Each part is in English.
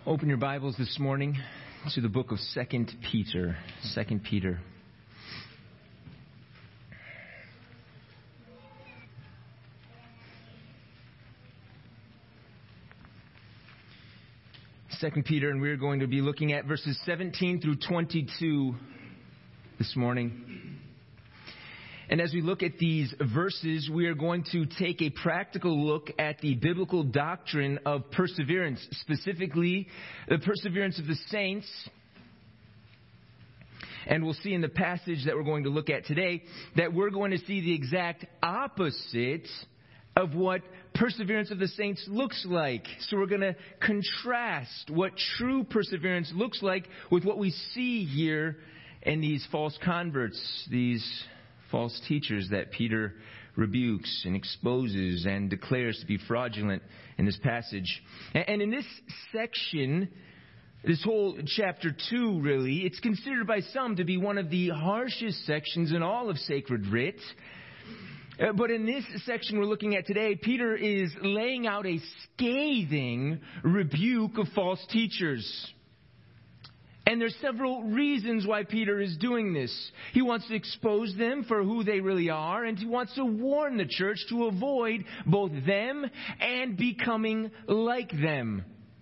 Open your Bibles this morning to the book of 2 Peter. 2 Peter. And we're going to be looking at verses 17 through 22 this morning. And as we look at these verses, we are going to take a practical look at the biblical doctrine of perseverance, specifically the perseverance of the saints. And we'll see in the passage that we're going to look at today that we're going to see the exact opposite of what perseverance of the saints looks like. So we're going to contrast what true perseverance looks like with what we see here in these false converts, these false teachers that Peter rebukes and exposes and declares to be fraudulent in this passage. And in this section, this whole chapter 2 really, it's considered by some to be one of the harshest sections in all of sacred writ. But in this section we're looking at today, Peter is laying out a scathing rebuke of false teachers. And there's several reasons why Peter is doing this. He wants to expose them for who they really are, and he wants to warn the church to avoid both them and becoming like them.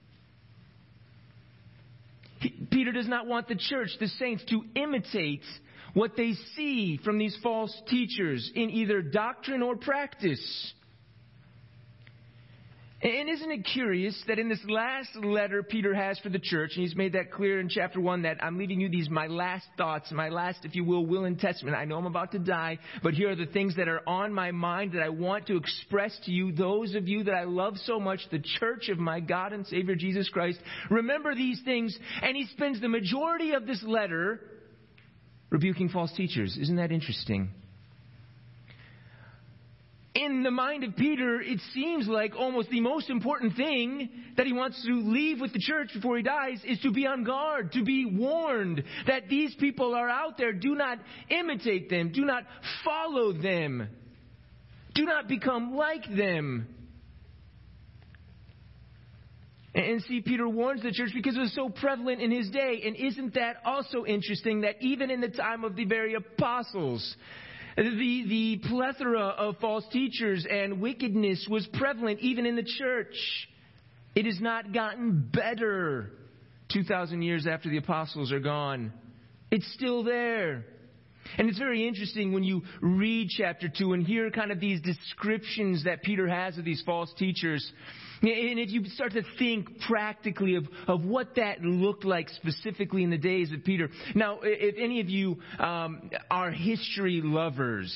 Peter does not want the church, the saints, to imitate what they see from these false teachers in either doctrine or practice. And isn't it curious that in this last letter Peter has for the church, and he's made that clear in chapter 1 that I'm leaving you these my last thoughts, my last, if you will and testament. I know I'm about to die, but here are the things that are on my mind that I want to express to you, those of you that I love so much, the church of my God and Savior Jesus Christ. Remember these things, and he spends the majority of this letter rebuking false teachers. Isn't that interesting? In the mind of Peter, it seems like almost the most important thing that he wants to leave with the church before he dies is to be on guard, to be warned that these people are out there. Do not imitate them. Do not follow them. Do not become like them. And see, Peter warns the church because it was so prevalent in his day. And isn't that also interesting that even in the time of the very apostles, the plethora of false teachers and wickedness was prevalent even in the church. It has not gotten better 2,000 years after the apostles are gone. It's still there. And it's very interesting when you read chapter 2 and hear kind of these descriptions that Peter has of these false teachers. And if you start to think practically of what that looked like specifically in the days of Peter. Now, if any of you are history lovers,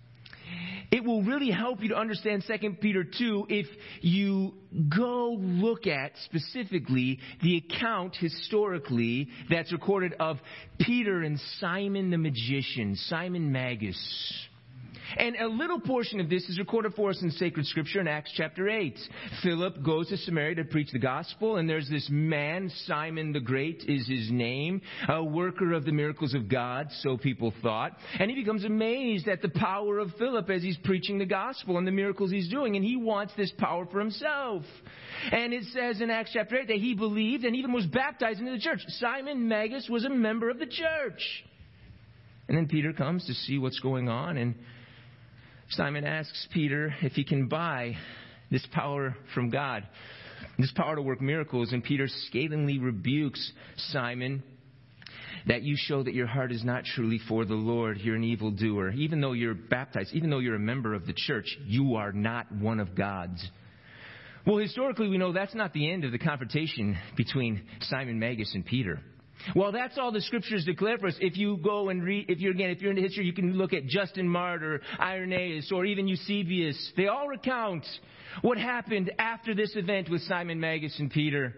it will really help you to understand 2 Peter 2 if you go look at specifically the account historically that's recorded of Peter and Simon the magician, Simon Magus. And a little portion of this is recorded for us in sacred scripture in Acts chapter 8. Philip goes to Samaria to preach the gospel, and there's this man, Simon the Great is his name, a worker of the miracles of God, so people thought. And he becomes amazed at the power of Philip as he's preaching the gospel and the miracles he's doing, and he wants this power for himself. And it says in Acts chapter 8 that he believed and even was baptized into the church. Simon Magus was a member of the church. And then Peter comes to see what's going on, and Simon asks Peter if he can buy this power from God, this power to work miracles. And Peter scathingly rebukes Simon that you show that your heart is not truly for the Lord. You're an evildoer. Even though you're baptized, even though you're a member of the church, you are not one of God's. Well, historically, we know that's not the end of the confrontation between Simon Magus and Peter. Well, that's all the scriptures declare for us. If you go and read, if you're into history, you can look at Justin Martyr, Irenaeus, or even Eusebius. They all recount what happened after this event with Simon Magus and Peter.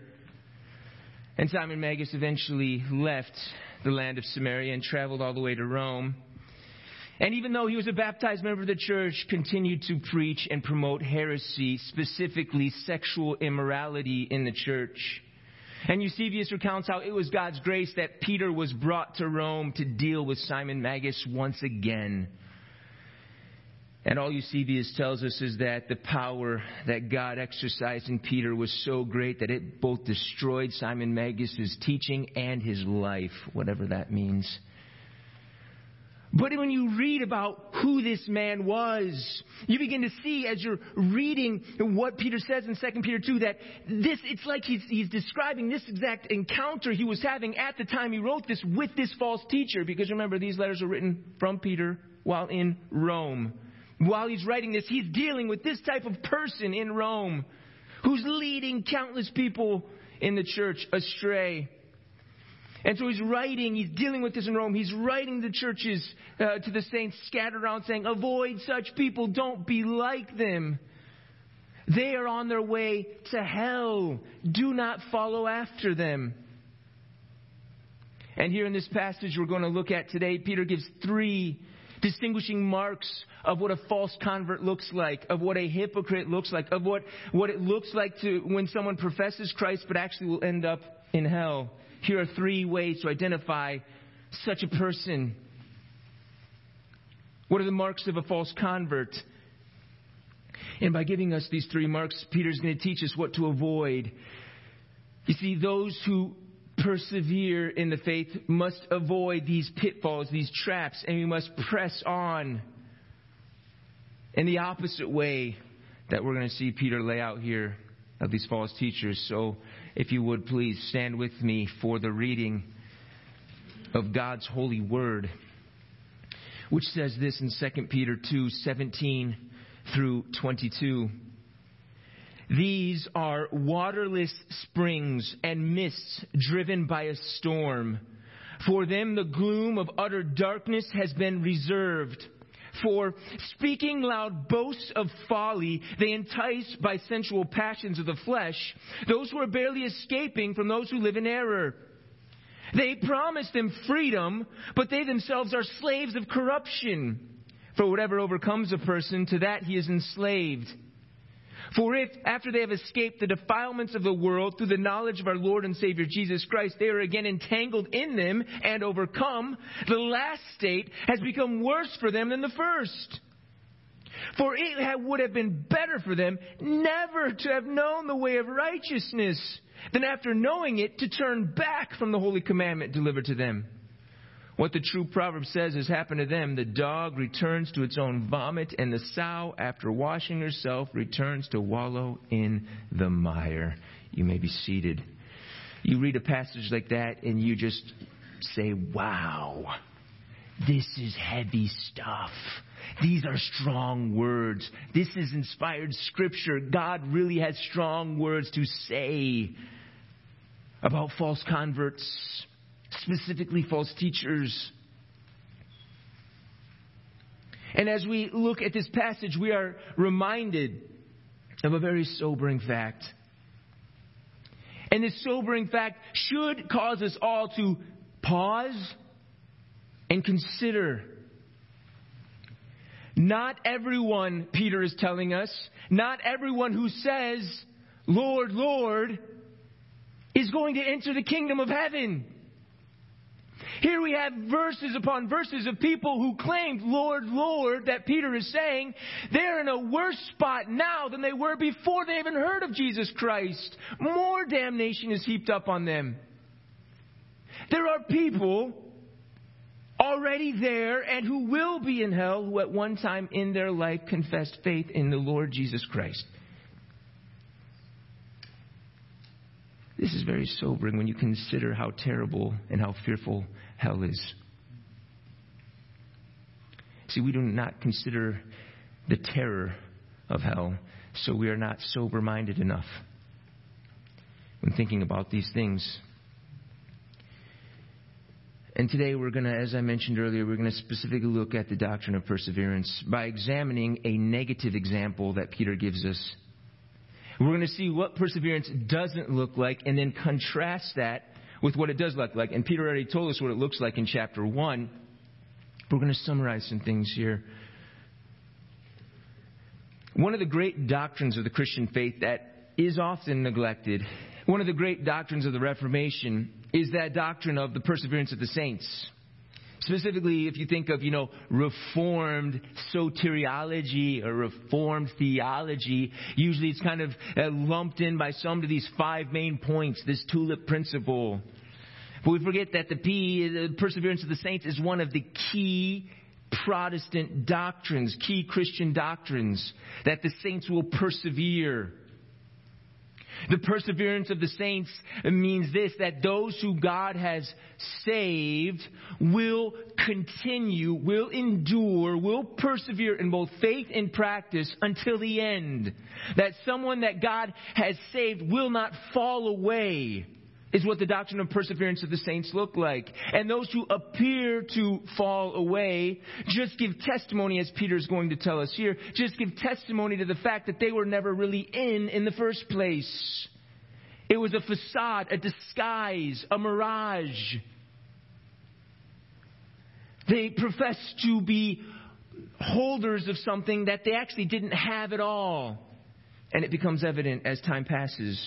And Simon Magus eventually left the land of Samaria and traveled all the way to Rome. And even though he was a baptized member of the church, continued to preach and promote heresy, specifically sexual immorality in the church. And Eusebius recounts how it was God's grace that Peter was brought to Rome to deal with Simon Magus once again. And all Eusebius tells us is that the power that God exercised in Peter was so great that it both destroyed Simon Magus' teaching and his life, whatever that means. But when you read about who this man was, you begin to see as you're reading what Peter says in 2 Peter 2 that it's like he's describing this exact encounter he was having at the time he wrote this with this false teacher. Because remember, these letters are written from Peter while in Rome. While he's writing this, he's dealing with this type of person in Rome who's leading countless people in the church astray. And so he's dealing with this in Rome. He's writing the churches to the saints scattered around saying, avoid such people, don't be like them. They are on their way to hell. Do not follow after them. And here in this passage we're going to look at today, Peter gives 3 distinguishing marks of what a false convert looks like, of what a hypocrite looks like, of what it looks like to when someone professes Christ but actually will end up in hell. Here are 3 ways to identify such a person. What are the marks of a false convert? And by giving us these 3 marks, Peter's going to teach us what to avoid. You see, those who persevere in the faith must avoid these pitfalls, these traps, and we must press on in the opposite way that we're going to see Peter lay out here of these false teachers. So if you would please stand with me for the reading of God's holy word, which says this in 2 Peter 2:17 through 22. These are waterless springs and mists driven by a storm. For them the gloom of utter darkness has been reserved. For speaking loud boasts of folly, they entice by sensual passions of the flesh those who are barely escaping from those who live in error. They promise them freedom, but they themselves are slaves of corruption. For whatever overcomes a person, to that he is enslaved. For if, after they have escaped the defilements of the world through the knowledge of our Lord and Savior Jesus Christ, they are again entangled in them and overcome, the last state has become worse for them than the first. For it would have been better for them never to have known the way of righteousness than after knowing it to turn back from the holy commandment delivered to them. What the true proverb says has happened to them. The dog returns to its own vomit, and the sow, after washing herself, returns to wallow in the mire. You may be seated. You read a passage like that, and you just say, wow, this is heavy stuff. These are strong words. This is inspired scripture. God really has strong words to say about false converts, specifically false teachers. And as we look at this passage, we are reminded of a very sobering fact. And this sobering fact should cause us all to pause and consider. Not everyone, Peter is telling us, not everyone who says, Lord, Lord, is going to enter the kingdom of heaven. Here we have verses upon verses of people who claimed, Lord, Lord, that Peter is saying they're in a worse spot now than they were before they even heard of Jesus Christ. More damnation is heaped up on them. There are people already there and who will be in hell who at one time in their life confessed faith in the Lord Jesus Christ. This is very sobering when you consider how terrible and how fearful hell is. See, we do not consider the terror of hell, so we are not sober-minded enough when thinking about these things. And today we're going to, as I mentioned earlier, we're going to specifically look at the doctrine of perseverance by examining a negative example that Peter gives us. We're going to see what perseverance doesn't look like and then contrast that with what it does look like. And Peter already told us what it looks like in chapter 1. We're going to summarize some things here. One of the great doctrines of the Christian faith that is often neglected, one of the great doctrines of the Reformation, is that doctrine of the perseverance of the saints. Specifically, if you think of, Reformed soteriology or Reformed theology, usually it's kind of lumped in by some to these 5 main points, this tulip principle. But we forget that the perseverance of the saints, is one of the key Protestant doctrines, key Christian doctrines, that the saints will persevere. The perseverance of the saints means this, that those who God has saved will continue, will endure, will persevere in both faith and practice until the end. That someone that God has saved will not fall away, is what the doctrine of perseverance of the saints look like. And those who appear to fall away just give testimony, as Peter's going to tell us here, just give testimony to the fact that they were never really in the first place. It was a facade, a disguise, a mirage. They professed to be holders of something that they actually didn't have at all. And it becomes evident as time passes.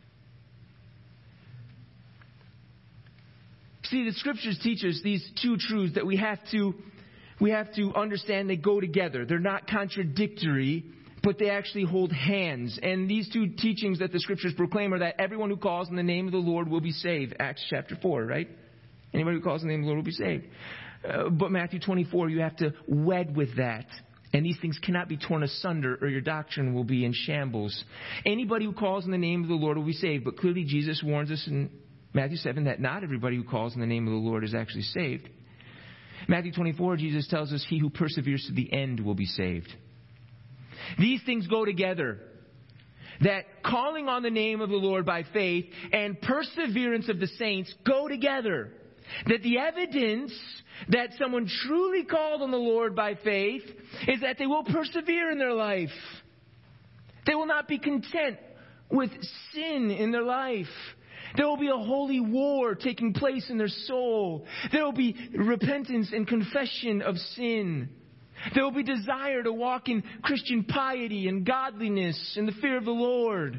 See, the Scriptures teach us these 2 truths that we have to understand. They go together. They're not contradictory, but they actually hold hands. And these 2 teachings that the Scriptures proclaim are that everyone who calls in the name of the Lord will be saved. Acts chapter 4, right? Anybody who calls in the name of the Lord will be saved. But Matthew 24, you have to wed with that. And these things cannot be torn asunder, or your doctrine will be in shambles. Anybody who calls in the name of the Lord will be saved. But clearly Jesus warns us in Matthew 7 that not everybody who calls in the name of the Lord is actually saved. Matthew 24, Jesus tells us he who perseveres to the end will be saved. These things go together. That calling on the name of the Lord by faith and perseverance of the saints go together. That the evidence that someone truly called on the Lord by faith is that they will persevere in their life. They will not be content with sin in their life. There will be a holy war taking place in their soul. There will be repentance and confession of sin. There will be desire to walk in Christian piety and godliness and the fear of the Lord.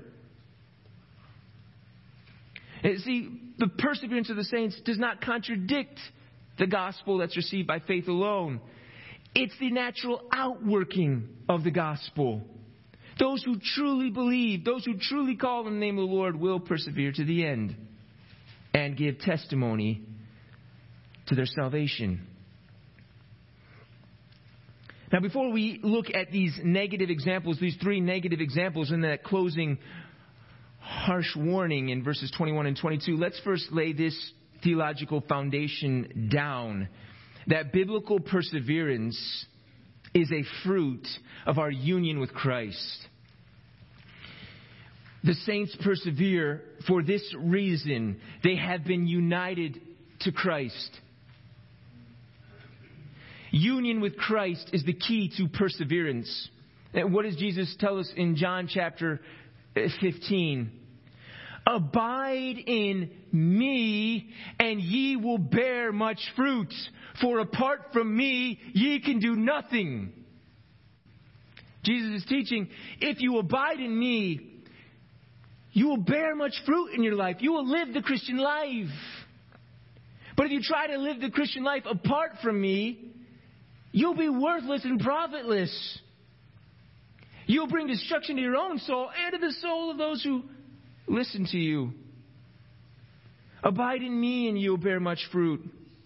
And see, the perseverance of the saints does not contradict the gospel that's received by faith alone. It's the natural outworking of the gospel. Those who truly believe, those who truly call on the name of the Lord will persevere to the end and give testimony to their salvation. Now, before we look at these negative examples, these 3 negative examples in that closing harsh warning in verses 21 and 22, let's first lay this theological foundation down. That biblical perseverance is a fruit of our union with Christ. The saints persevere for this reason. They have been united to Christ. Union with Christ is the key to perseverance. And what does Jesus tell us in John chapter 15? Abide in me, and ye will bear much fruit. For apart from me, ye can do nothing. Jesus is teaching, if you abide in me, you will bear much fruit in your life. You will live the Christian life. But if you try to live the Christian life apart from me, you'll be worthless and profitless. You'll bring destruction to your own soul and to the soul of those who listen to you. Abide in me and you'll bear much fruit.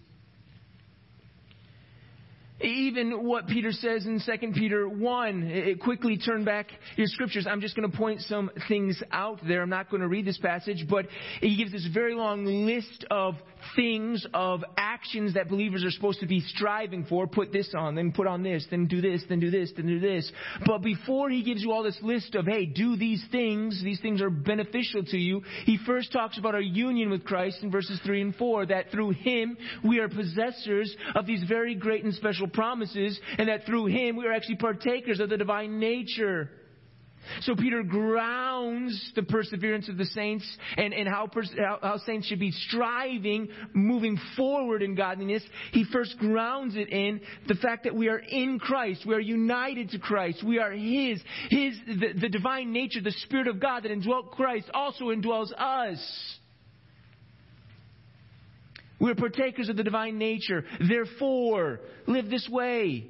Even what Peter says in 2 Peter 1, quickly turn back your scriptures. I'm just going to point some things out there. I'm not going to read this passage, but he gives this very long list of things, of actions that believers are supposed to be striving for. Put this on, then put on this, then do this, then do this, then do this. But before he gives you all this list of, hey, do these things are beneficial to you, he first talks about our union with Christ in verses 3 and 4, that through him we are possessors of these very great and special promises, and that through him we are actually partakers of the divine nature. So Peter grounds the perseverance of the saints and how saints should be striving, moving forward in godliness. He first grounds it in the fact that we are in Christ. We are united to Christ. We are the divine nature, the Spirit of God that indwelt Christ also indwells us. We're partakers of the divine nature. Therefore, live this way.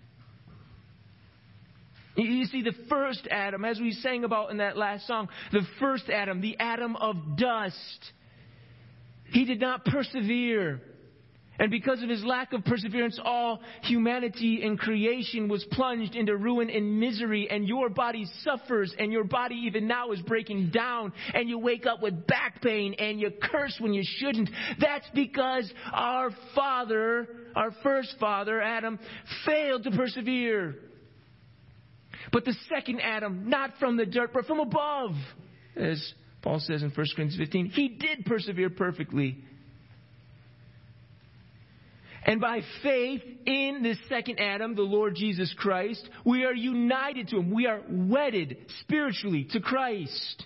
You see, the first Adam, as we sang about in that last song, the first Adam, the Adam of dust, he did not persevere. And because of his lack of perseverance, all humanity and creation was plunged into ruin and misery. And your body suffers, and your body even now is breaking down. And you wake up with back pain, and you curse when you shouldn't. That's because our father, our first father, Adam, failed to persevere. But the second Adam, not from the dirt, but from above, as Paul says in 1 Corinthians 15, he did persevere perfectly. And by faith in this second Adam, the Lord Jesus Christ, we are united to Him. We are wedded spiritually to Christ.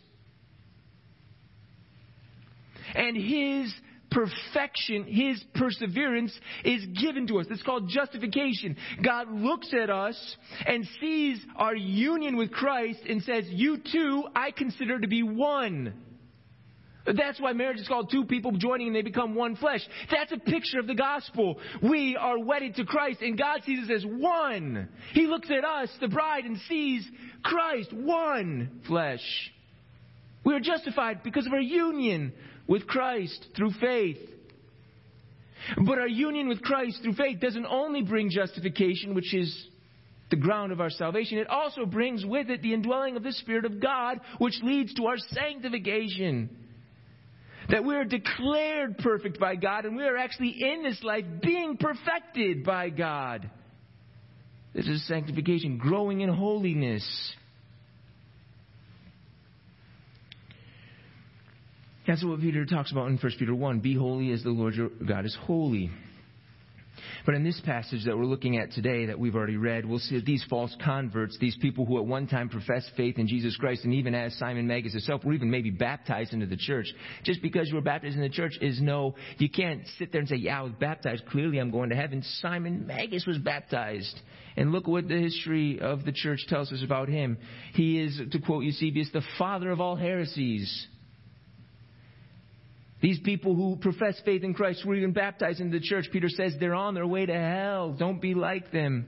And His perfection, His perseverance is given to us. It's called justification. God looks at us and sees our union with Christ and says, you two, I consider to be one. That's why marriage is called two people joining and they become one flesh. That's a picture of the gospel. We are wedded to Christ and God sees us as one. He looks at us, the bride, and sees Christ, one flesh. We are justified because of our union with Christ through faith. But our union with Christ through faith doesn't only bring justification, which is the ground of our salvation. It also brings with it the indwelling of the Spirit of God, which leads to our sanctification. That we are declared perfect by God, and we are actually in this life being perfected by God. This is sanctification, growing in holiness. That's what Peter talks about in 1 Peter 1. Be holy as the Lord your God is holy. But in this passage that we're looking at today that we've already read, we'll see that these false converts, these people who at one time professed faith in Jesus Christ, and even as Simon Magus himself, were even maybe baptized into the church. Just because you were baptized in the church is no, you can't sit there and say, yeah, I was baptized. Clearly I'm going to heaven. Simon Magus was baptized. And look what the history of the church tells us about him. He is, to quote Eusebius, the father of all heresies. These people who profess faith in Christ were even baptized into the church. Peter says they're on their way to hell. Don't be like them.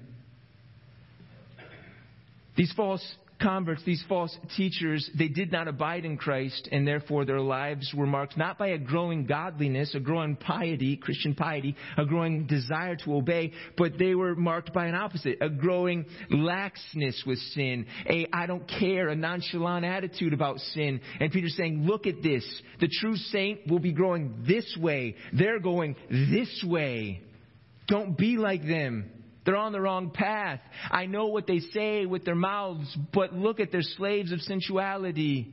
These false converts, these false teachers, they did not abide in Christ, and therefore their lives were marked not by a growing godliness, a growing piety, Christian piety, a growing desire to obey, but they were marked by an opposite, a growing laxness with sin, a I don't care, a nonchalant attitude about sin. And Peter's saying, look at this. The true saint will be growing this way. They're going this way. Don't be like them. They're on the wrong path. I know what they say with their mouths, but look at their slaves of sensuality.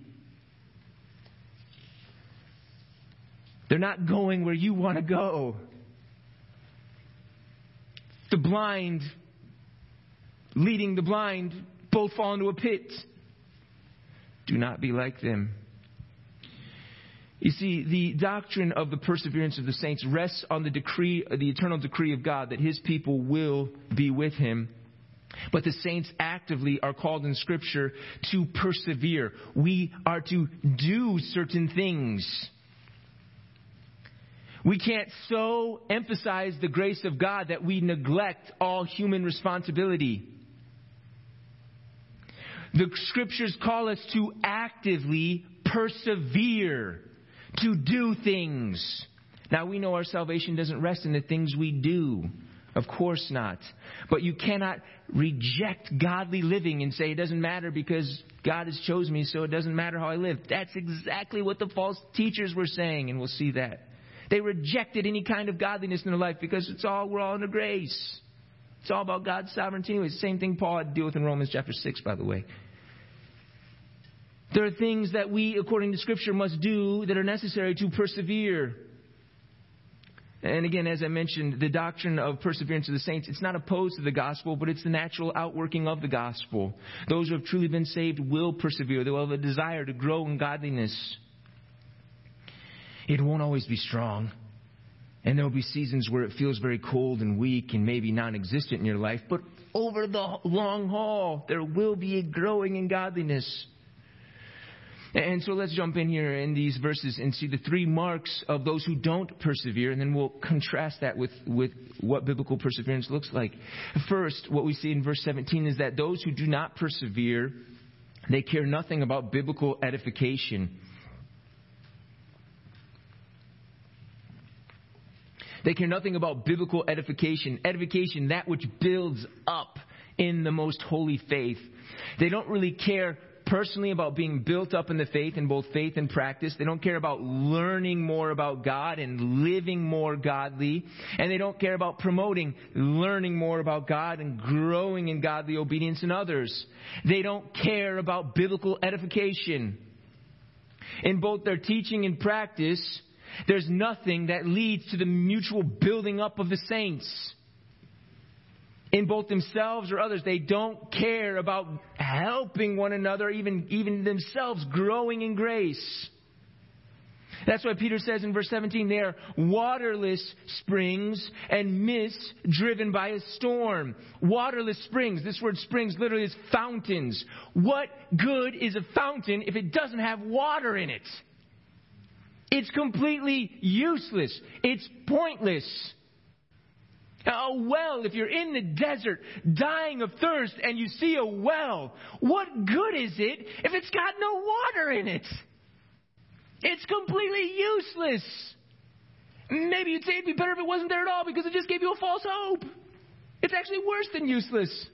They're not going where you want to go. The blind leading the blind both fall into a pit. Do not be like them. You see, the doctrine of the perseverance of the saints rests on the decree, the eternal decree of God that His people will be with Him. But the saints actively are called in Scripture to persevere. We are to do certain things. We can't so emphasize the grace of God that we neglect all human responsibility. The Scriptures call us to actively persevere. To do things. Now we know our salvation doesn't rest in the things we do. Of course not. But you cannot reject godly living and say it doesn't matter because God has chosen me, so it doesn't matter how I live. That's exactly what the false teachers were saying, and we'll see that. They rejected any kind of godliness in their life because we're all under grace. It's all about God's sovereignty anyway. It's the same thing Paul had to deal with in Romans chapter 6, by the way. There are things that we, according to Scripture, must do that are necessary to persevere. And again, as I mentioned, the doctrine of perseverance of the saints, it's not opposed to the gospel, but it's the natural outworking of the gospel. Those who have truly been saved will persevere. They will have a desire to grow in godliness. It won't always be strong. And there will be seasons where it feels very cold and weak and maybe non-existent in your life. But over the long haul, there will be a growing in godliness. And so let's jump in here in these verses and see the three marks of those who don't persevere, and then we'll contrast that with what biblical perseverance looks like. First, what we see in verse 17 is that those who do not persevere, they care nothing about biblical edification. They care nothing about biblical edification. Edification, that which builds up in the most holy faith. They don't really care personally about being built up in the faith, in both faith and practice. They don't care about learning more about God and living more godly. And they don't care about promoting learning more about God and growing in godly obedience in others. They don't care about biblical edification. In both their teaching and practice, there's nothing that leads to the mutual building up of the saints. In both themselves or others, they don't care about helping one another, even themselves growing in grace. That's why Peter says in verse 17, they are waterless springs and mists driven by a storm. Waterless springs. This word springs literally is fountains. What good is a fountain if it doesn't have water in it? It's completely useless. It's pointless. A well, if you're in the desert dying of thirst and you see a well, what good is it if it's got no water in it? It's completely useless. Maybe you'd say it'd be better if it wasn't there at all because it just gave you a false hope. It's actually worse than useless.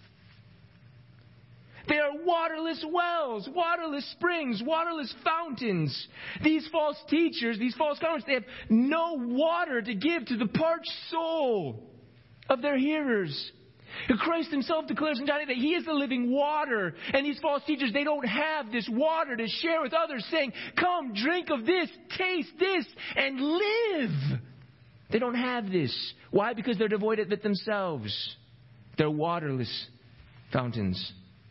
They are waterless wells, waterless springs, waterless fountains. These false teachers, these false converts, they have no water to give to the parched soul of their hearers. Christ himself declares in John 8 that he is the living water. And these false teachers, they don't have this water to share with others, saying, come, drink of this, taste this, and live. They don't have this. Why? Because they're devoid of it themselves. They're waterless fountains.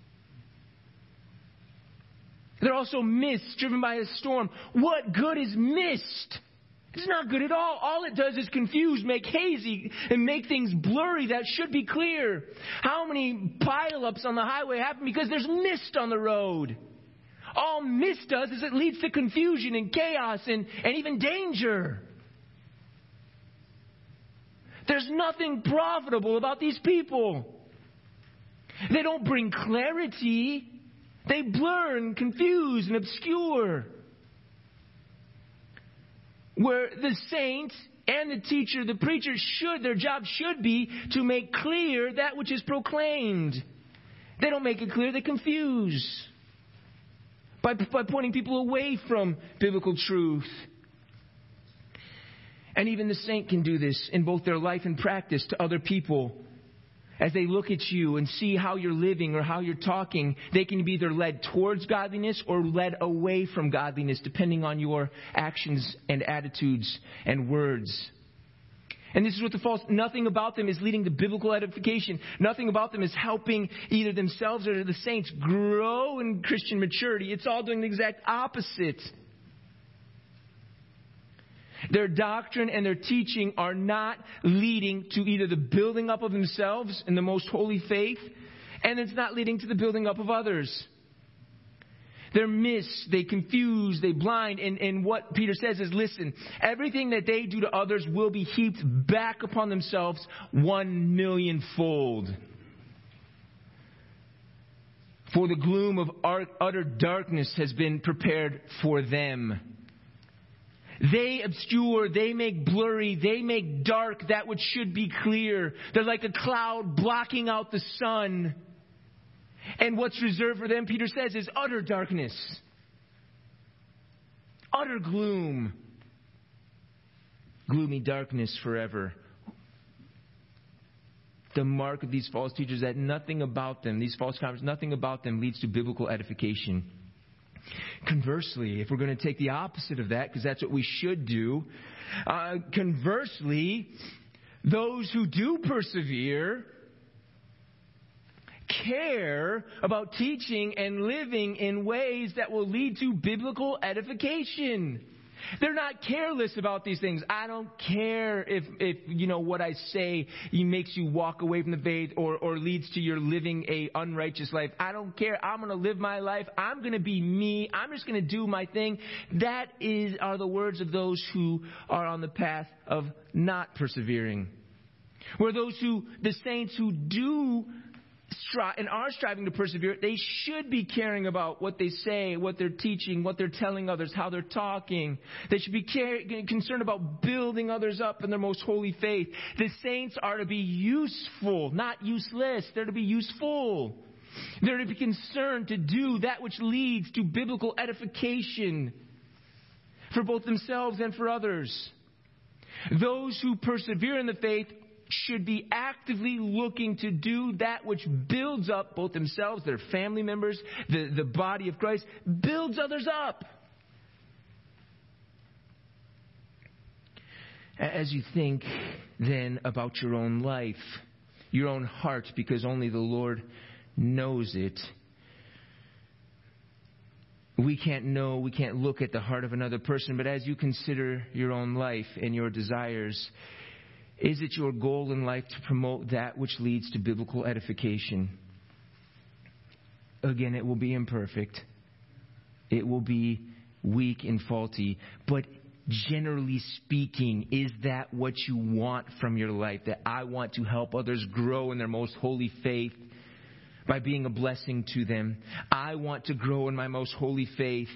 They're also mists driven by a storm. What good is mist? It's not good at all. All it does is confuse, make hazy, and make things blurry that should be clear. How many pileups on the highway happen because there's mist on the road? All mist does is it leads to confusion and chaos and even danger. There's nothing profitable about these people. They don't bring clarity. They blur and confuse and obscure. Where the saint and the teacher, the preacher their job should be to make clear that which is proclaimed. They don't make it clear, they confuse. By pointing people away from biblical truth. And even the saint can do this in both their life and practice to other people. As they look at you and see how you're living or how you're talking, they can be either led towards godliness or led away from godliness, depending on your actions and attitudes and words. And this is what the false, nothing about them is leading to biblical edification. Nothing about them is helping either themselves or the saints grow in Christian maturity. It's all doing the exact opposite. Their doctrine and their teaching are not leading to either the building up of themselves in the most holy faith, and it's not leading to the building up of others. They're miss, they confuse, they blind, and what Peter says is, listen, everything that they do to others will be heaped back upon themselves 1,000,000-fold. For the gloom of utter darkness has been prepared for them. They obscure, they make blurry, they make dark that which should be clear. They're like a cloud blocking out the sun. And what's reserved for them, Peter says, is utter darkness. Utter gloom. Gloomy darkness forever. The mark of these false teachers, that nothing about them, these false converts, nothing about them leads to biblical edification. Conversely, if we're going to take the opposite of that, because that's what we should do, conversely, those who do persevere care about teaching and living in ways that will lead to biblical edification. They're not careless about these things. I don't care if what I say makes you walk away from the faith or leads to your living a unrighteous life. I don't care. I'm going to live my life. I'm going to be me. I'm just going to do my thing. That are the words of those who are on the path of not persevering. Where the saints who do and are striving to persevere, they should be caring about what they say, what they're teaching, what they're telling others, how they're talking. They should be concerned about building others up in their most holy faith. The saints are to be useful, not useless. They're to be useful. They're to be concerned to do that which leads to biblical edification for both themselves and for others. Those who persevere in the faith should be actively looking to do that which builds up both themselves, their family members, the body of Christ, builds others up. As you think then about your own life, your own heart, because only the Lord knows it. We can't look at the heart of another person, but as you consider your own life and your desires, is it your goal in life to promote that which leads to biblical edification? Again, it will be imperfect. It will be weak and faulty. But generally speaking, is that what you want from your life? That I want to help others grow in their most holy faith by being a blessing to them. I want to grow in my most holy faith.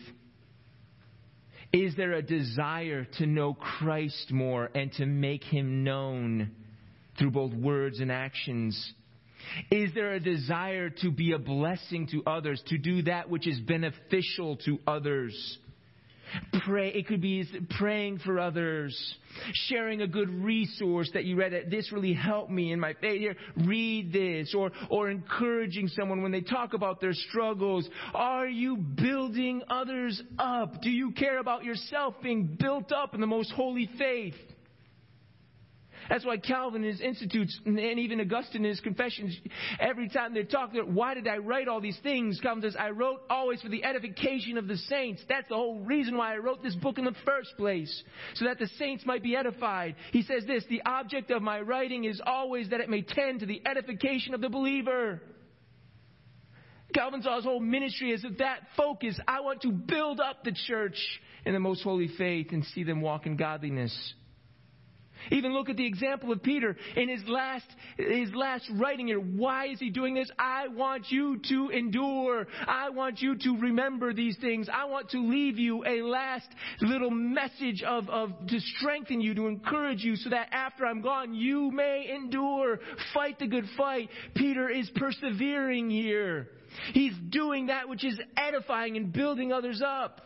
Is there a desire to know Christ more and to make Him known through both words and actions? Is there a desire to be a blessing to others, to do that which is beneficial to others? It could be praying for others, sharing a good resource that you read that this really helped me in my faith. Here, read this, or encouraging someone when they talk about their struggles. Are you building others up? Do you care about yourself being built up in the most holy faith? That's why Calvin in his Institutes and even Augustine in his Confessions, every time they talk, why did I write all these things? Calvin says, I wrote always for the edification of the saints. That's the whole reason why I wrote this book in the first place, so that the saints might be edified. He says this, the object of my writing is always that it may tend to the edification of the believer. Calvin saw his whole ministry as that focus. I want to build up the church in the most holy faith and see them walk in godliness. Even look at the example of Peter in his last writing here. Why is he doing this? I want you to endure. I want you to remember these things. I want to leave you a last little message to strengthen you, to encourage you, so that after I'm gone, you may endure. Fight the good fight. Peter is persevering here. He's doing that which is edifying and building others up.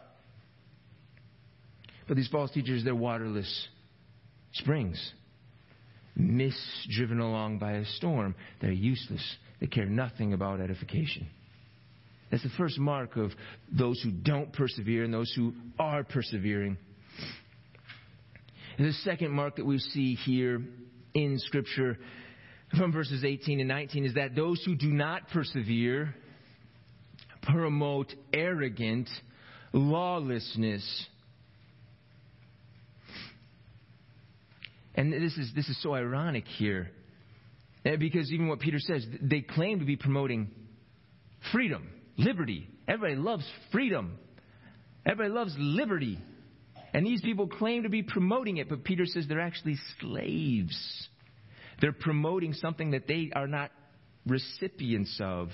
But these false teachers, they're waterless springs, mist driven along by a storm. They're useless. They care nothing about edification. That's the first mark of those who don't persevere and those who are persevering. And the second mark that we see here in Scripture from verses 18 and 19 is that those who do not persevere promote arrogant lawlessness. And this is so ironic here. Because even what Peter says, they claim to be promoting freedom, liberty. Everybody loves freedom. Everybody loves liberty. And these people claim to be promoting it, but Peter says they're actually slaves. They're promoting something that they are not recipients of.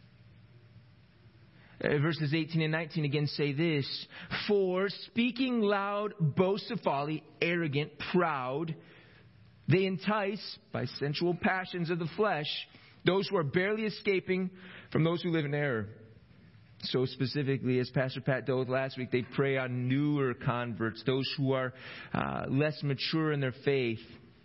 Verses 18 and 19 again say this, for speaking loud boasts of folly, arrogant, proud, they entice by sensual passions of the flesh those who are barely escaping from those who live in error. So specifically, as Pastor Pat dealt with last week, they prey on newer converts, those who are less mature in their faith.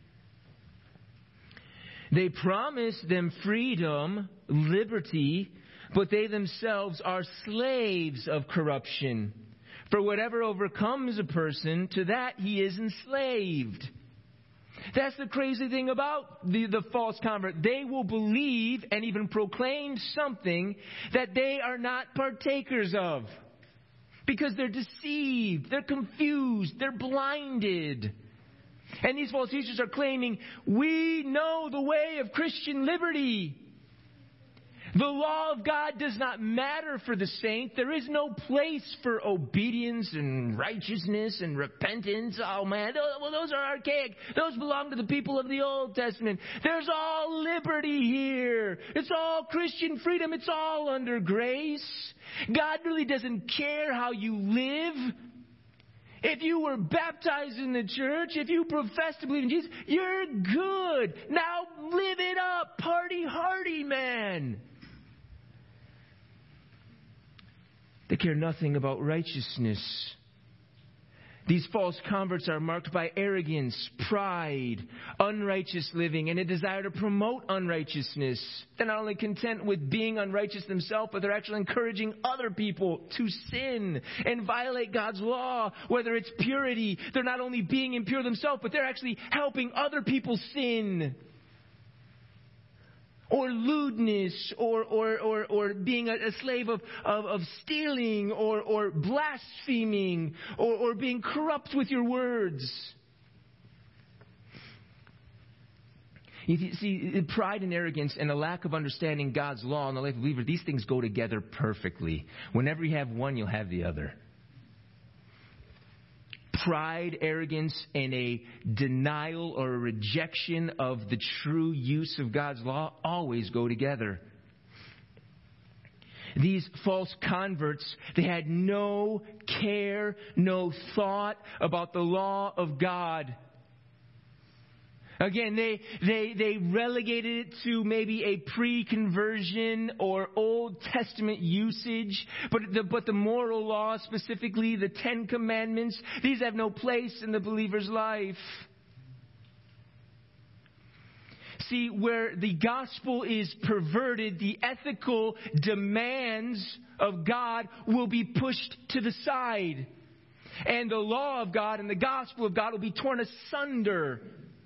They promise them freedom, liberty, but they themselves are slaves of corruption. For whatever overcomes a person, to that he is enslaved. That's the crazy thing about the false convert. They will believe and even proclaim something that they are not partakers of. because they're deceived, they're confused, they're blinded. And these false teachers are claiming, we know the way of Christian liberty. The law of God does not matter for the saint. There is no place for obedience and righteousness and repentance. Oh man, those are archaic. Those belong to the people of the Old Testament. There's all liberty here. It's all Christian freedom. It's all under grace. God really doesn't care how you live. If you were baptized in the church, if you profess to believe in Jesus, you're good. Now live it up. Party hardy, man. They care nothing about righteousness. These false converts are marked by arrogance, pride, unrighteous living, and a desire to promote unrighteousness. They're not only content with being unrighteous themselves, but they're actually encouraging other people to sin and violate God's law. Whether it's purity, they're not only being impure themselves, but they're actually helping other people sin. Or lewdness, or being a slave of stealing, or blaspheming, or being corrupt with your words. You see, pride and arrogance and a lack of understanding God's law in the life of a believer, these things go together perfectly. Whenever you have one, you'll have the other. Pride, arrogance, and a denial or a rejection of the true use of God's law always go together. These false converts, they had no care, no thought about the law of God. Again, they relegated it to maybe a pre-conversion or Old Testament usage. But the moral law, specifically the Ten Commandments, these have no place in the believer's life. See, where the gospel is perverted, the ethical demands of God will be pushed to the side. And the law of God and the gospel of God will be torn asunder.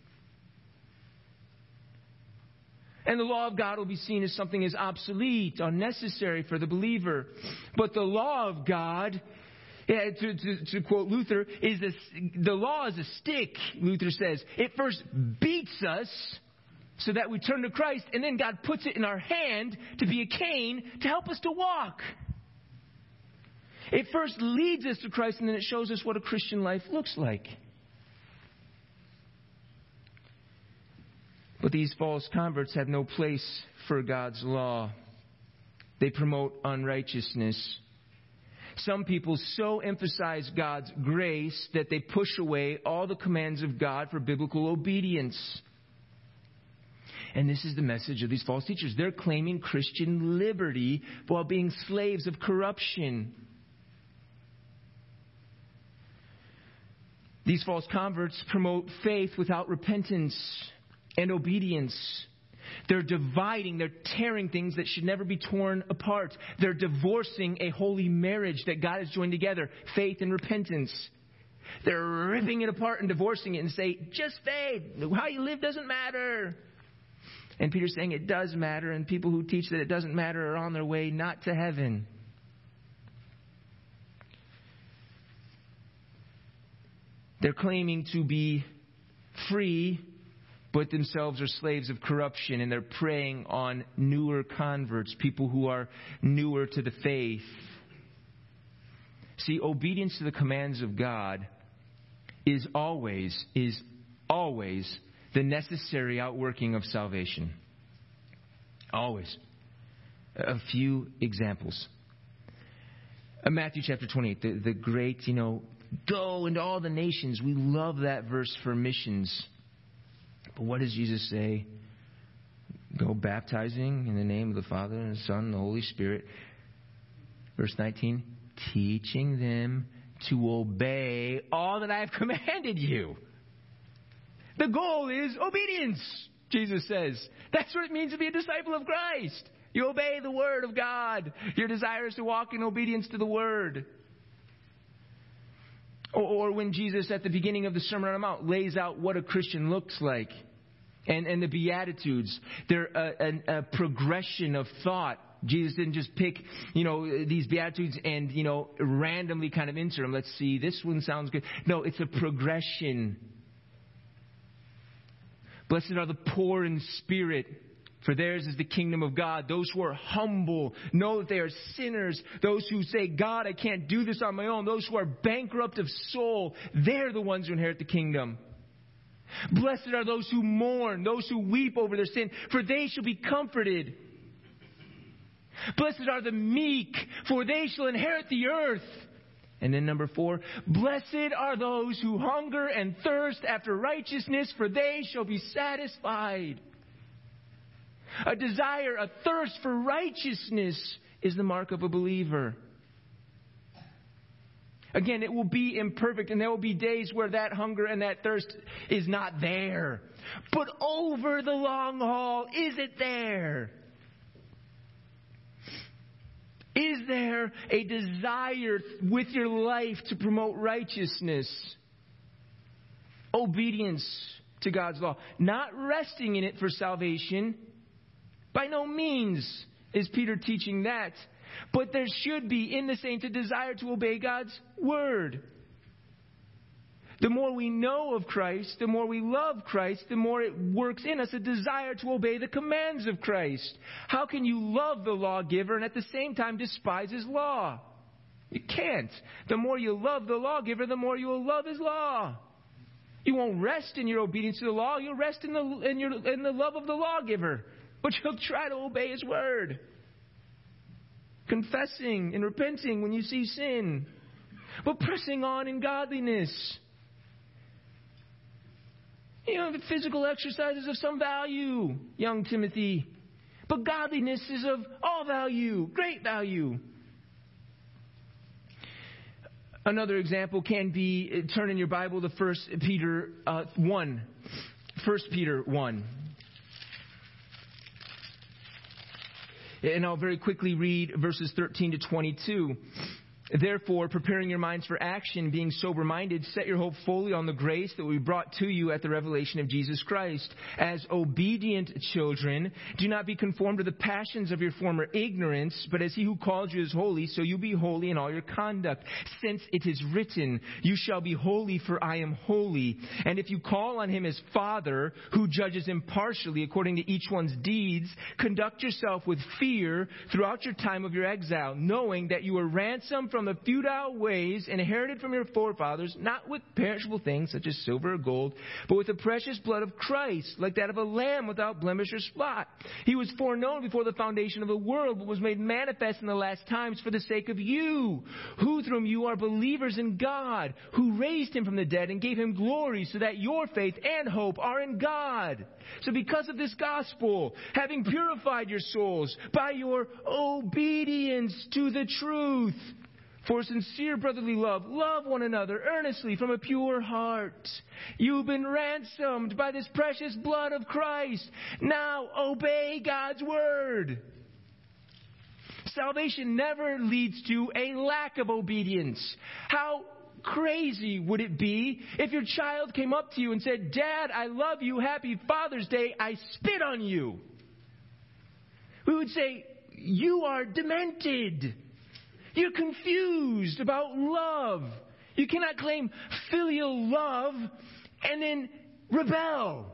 And the law of God will be seen as something as obsolete, unnecessary for the believer. But the law of God, to quote Luther, the law is a stick, Luther says. It first beats us so that we turn to Christ, and then God puts it in our hand to be a cane to help us to walk. It first leads us to Christ, and then it shows us what a Christian life looks like. But these false converts have no place for God's law. They promote unrighteousness. Some people so emphasize God's grace that they push away all the commands of God for biblical obedience. And this is the message of these false teachers. They're claiming Christian liberty while being slaves of corruption. These false converts promote faith without repentance and obedience. They're dividing, they're tearing things that should never be torn apart. They're divorcing a holy marriage that God has joined together, faith and repentance. They're ripping it apart and divorcing it and say, just faith, how you live doesn't matter. And Peter's saying it does matter, and people who teach that it doesn't matter are on their way not to heaven. They're claiming to be free, but themselves are slaves of corruption, and they're preying on newer converts, people who are newer to the faith. See, obedience to the commands of God is always the necessary outworking of salvation. Always. A few examples. Matthew chapter 28, the great, go into all the nations. We love that verse for missions. But what does Jesus say? Go baptizing in the name of the Father and the Son and the Holy Spirit. Verse 19, teaching them to obey all that I have commanded you. The goal is obedience, Jesus says. That's what it means to be a disciple of Christ. You obey the Word of God. Your desire is to walk in obedience to the Word. Or when Jesus, at the beginning of the Sermon on the Mount, lays out what a Christian looks like. And the Beatitudes, they're a progression of thought Jesus didn't just pick, these Beatitudes and, randomly kind of insert them. Let's see, this one sounds good. No, it's a progression. Blessed are the poor in spirit, for theirs is the kingdom of God. Those who are humble know that they are sinners. Those who say, God, I can't do this on my own. Those who are bankrupt of soul, they're the ones who inherit the kingdom. Blessed are those who mourn, those who weep over their sin, for they shall be comforted. Blessed are the meek, for they shall inherit the earth. And then number 4, blessed are those who hunger and thirst after righteousness, for they shall be satisfied. A desire, a thirst for righteousness is the mark of a believer. Again, it will be imperfect, and there will be days where that hunger and that thirst is not there. But over the long haul, is it there? Is there a desire with your life to promote righteousness? Obedience to God's law. Not resting in it for salvation. By no means is Peter teaching that. But there should be in the saints a desire to obey God's word. The more we know of Christ, the more we love Christ, the more it works in us a desire to obey the commands of Christ. How can you love the lawgiver and at the same time despise his law? You can't. The more you love the lawgiver, the more you will love his law. You won't rest in your obedience to the law. You'll rest in the love of the lawgiver, but you'll try to obey his word. Confessing and repenting when you see sin, but pressing on in godliness. The physical exercise is of some value, young Timothy, but godliness is of all value, great value. Another example can be, turn in your Bible to 1 Peter 1. 1 Peter 1. And I'll very quickly read verses 13 to 22. Therefore, preparing your minds for action, being sober-minded, set your hope fully on the grace that will be brought to you at the revelation of Jesus Christ. As obedient children, do not be conformed to the passions of your former ignorance, but as he who called you is holy, so you be holy in all your conduct. Since it is written, you shall be holy, for I am holy. And if you call on him as Father, who judges impartially according to each one's deeds, conduct yourself with fear throughout your time of your exile, knowing that you were ransomed from the futile ways inherited from your forefathers, not with perishable things such as silver or gold, but with the precious blood of Christ, like that of a lamb without blemish or spot. He was foreknown before the foundation of the world, but was made manifest in the last times for the sake of you, who through you are believers in God, who raised him from the dead and gave him glory, so that your faith and hope are in God. So because of this gospel, having purified your souls by your obedience to the truth, for sincere brotherly love, love one another earnestly from a pure heart. You've been ransomed by this precious blood of Christ. Now obey God's word. Salvation never leads to a lack of obedience. How crazy would it be if your child came up to you and said, Dad, I love you, happy Father's Day, I spit on you? We would say, you are demented. You're confused about love. You cannot claim filial love and then rebel.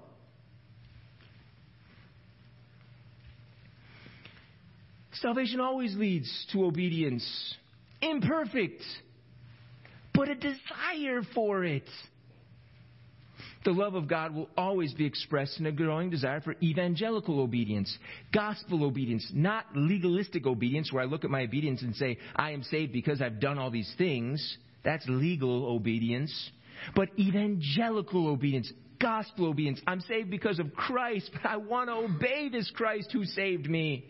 Salvation always leads to obedience. Imperfect, but a desire for it. The love of God will always be expressed in a growing desire for evangelical obedience, gospel obedience, not legalistic obedience where I look at my obedience and say, I am saved because I've done all these things. That's legal obedience. But evangelical obedience, gospel obedience. I'm saved because of Christ, but I want to obey this Christ who saved me.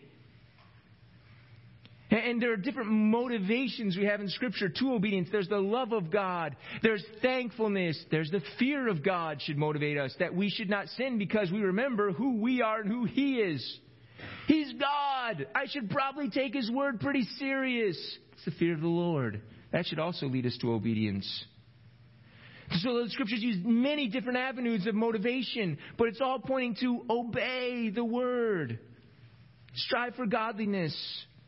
And there are different motivations we have in Scripture to obedience. There's the love of God. There's thankfulness. There's the fear of God should motivate us. That we should not sin because we remember who we are and who He is. He's God. I should probably take His word pretty serious. It's the fear of the Lord. That should also lead us to obedience. So the Scriptures use many different avenues of motivation, but it's all pointing to obey the word. Strive for godliness.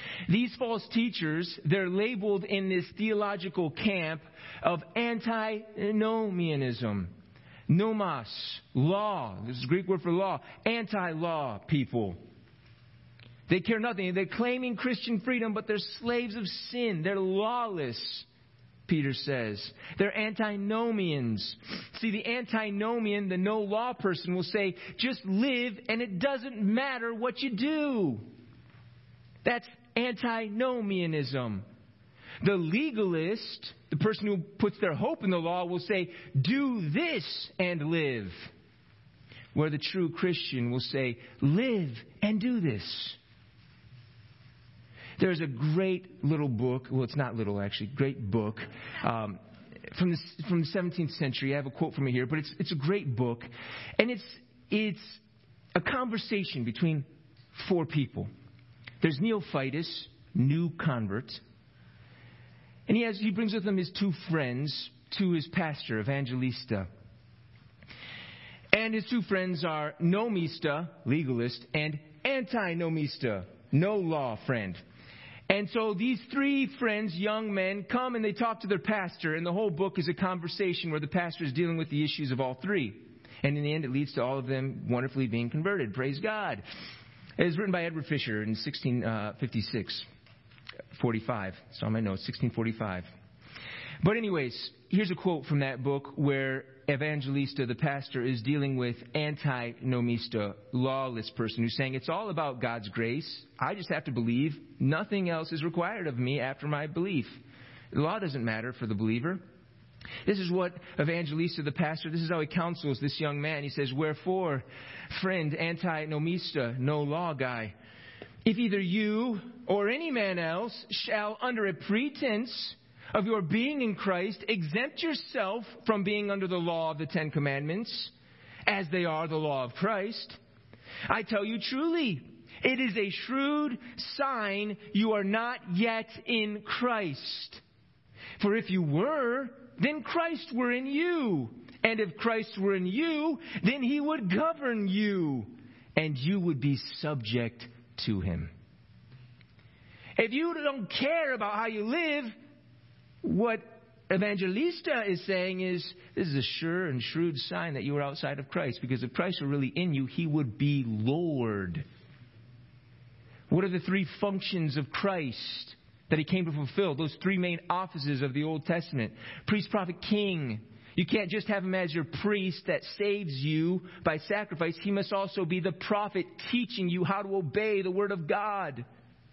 These false teachers, they're labeled in this theological camp of antinomianism. Nomos, law. This is a Greek word for law. Anti-law people. They care nothing. They're claiming Christian freedom, but they're slaves of sin. They're lawless, Peter says. They're antinomians. See, the antinomian, the no-law person, will say, just live and it doesn't matter what you do. That's antinomianism. The legalist, the person who puts their hope in the law, will say, do this and live. Where the true Christian will say, live and do this. There's a great little book, well, it's not little actually, great book, from the 17th century. I have a quote from it here, but it's a great book. And it's a conversation between four people. There's Neophytus, new convert. And he brings with him his two friends to his pastor, Evangelista. And his two friends are nomista, legalist, and antinomista, no law friend. And so these three friends, young men, come and they talk to their pastor. And the whole book is a conversation where the pastor is dealing with the issues of all three. And in the end, it leads to all of them wonderfully being converted. Praise God. It was written by Edward Fisher in 1645. It's on my notes, 1645. But anyways, here's a quote from that book where Evangelista, the pastor, is dealing with antinomista, lawless person, who's saying, it's all about God's grace. I just have to believe. Nothing else is required of me after my belief. The law doesn't matter for the believer. This is what Evangelista, the pastor, this is how he counsels this young man. He says, wherefore, friend, antinomista, no law guy, if either you or any man else shall, under a pretense of your being in Christ, exempt yourself from being under the law of the Ten Commandments, as they are the law of Christ, I tell you truly, it is a shrewd sign you are not yet in Christ. For if you were, then Christ were in you. And if Christ were in you, then he would govern you, and you would be subject to him. If you don't care about how you live, what Evangelista is saying is, this is a sure and shrewd sign that you are outside of Christ. Because if Christ were really in you, he would be Lord. What are the three functions of Christ that he came to fulfill? Those three main offices of the Old Testament. Priest, prophet, king. You can't just have him as your priest that saves you by sacrifice. He must also be the prophet teaching you how to obey the word of God.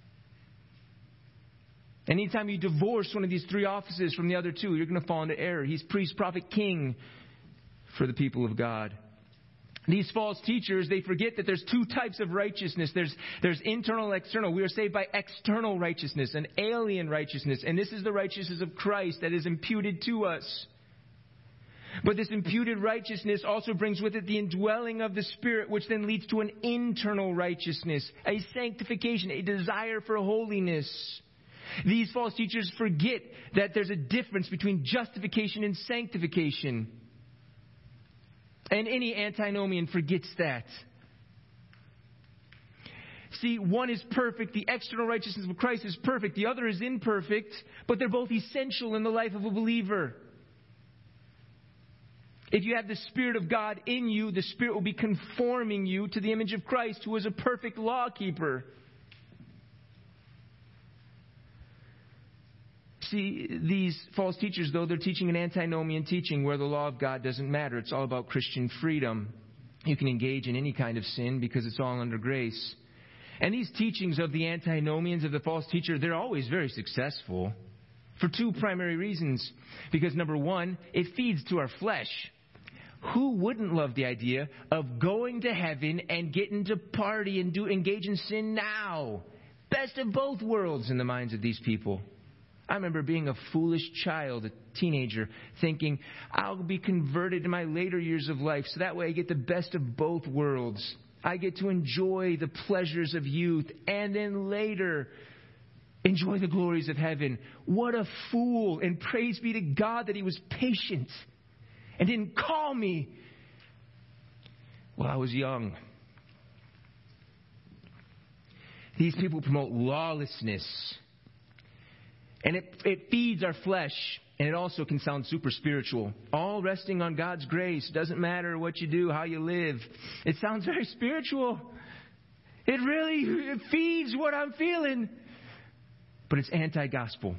Anytime you divorce one of these three offices from the other two, you're going to fall into error. He's priest, prophet, king for the people of God. These false teachers, they forget that there's two types of righteousness. There's internal and external. We are saved by external righteousness, an alien righteousness. And this is the righteousness of Christ that is imputed to us. But this imputed righteousness also brings with it the indwelling of the Spirit, which then leads to an internal righteousness, a sanctification, a desire for holiness. These false teachers forget that there's a difference between justification and sanctification. And any antinomian forgets that. See, one is perfect. The external righteousness of Christ is perfect. The other is imperfect. But they're both essential in the life of a believer. If you have the Spirit of God in you, the Spirit will be conforming you to the image of Christ, who is a perfect lawkeeper. See, these false teachers, though, they're teaching an antinomian teaching where the law of God doesn't matter. It's all about Christian freedom. You can engage in any kind of sin because it's all under grace. And these teachings of the antinomians, of the false teacher, they're always very successful for two primary reasons. Because number one, it feeds to our flesh. Who wouldn't love the idea of going to heaven and getting to party and engage in sin now? Best of both worlds in the minds of these people. I remember being a foolish child, a teenager, thinking, I'll be converted in my later years of life, so that way I get the best of both worlds. I get to enjoy the pleasures of youth, and then later enjoy the glories of heaven. What a fool, and praise be to God that he was patient and didn't call me while I was young. These people promote lawlessness. And it feeds our flesh. And it also can sound super spiritual. All resting on God's grace. Doesn't matter what you do, how you live. It sounds very spiritual. It feeds what I'm feeling. But it's anti-gospel.